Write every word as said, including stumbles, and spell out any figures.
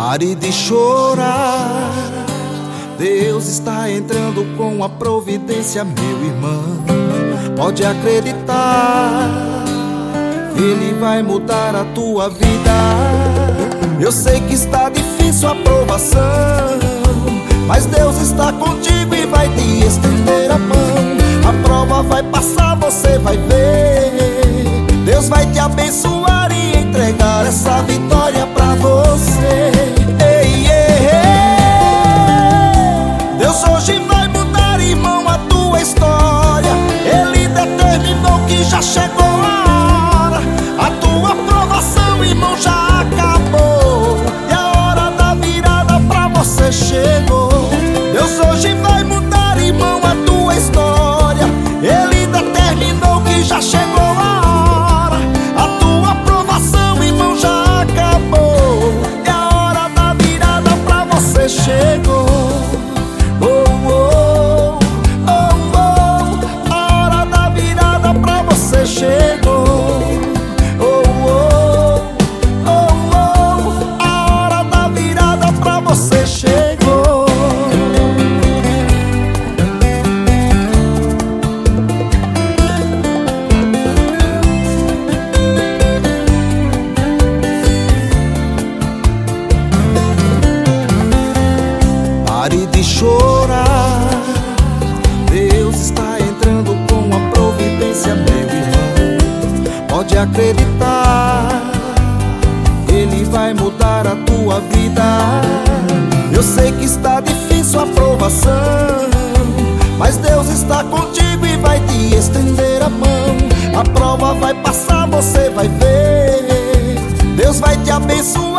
Pare de chorar, Deus está entrando com a providência, meu irmão. Pode acreditar, Ele vai mudar a tua vida. Eu sei que está difícil a provação, mas Deus está contigo e vai te estender a mão. A prova vai passar, você vai ver. Deus vai te abençoar e entregar essa vitória pra você. Ei, ei, ei. Deus hoje vai mudar, irmão, a tua história. Ele determinou que já chegou a hora. A tua provação, irmão, já acabou, e a hora da virada pra você chegou. Deus hoje vai mudar, irmão, a tua história. Ele determinou que já chegou a hora. A tua provação, irmão, já acabou, e a hora da virada pra você chegou. Oh, oh, oh, oh, a hora da virada pra você chegou. Oh, oh, oh, oh, a hora da virada pra você chegou. Pare de chorar, Deus está entrando com a providência, meu irmão. Pode acreditar, Ele vai mudar a tua vida. Eu sei que está difícil a provação, mas Deus está contigo e vai te estender a mão. A prova vai passar, você vai ver. Deus vai te abençoar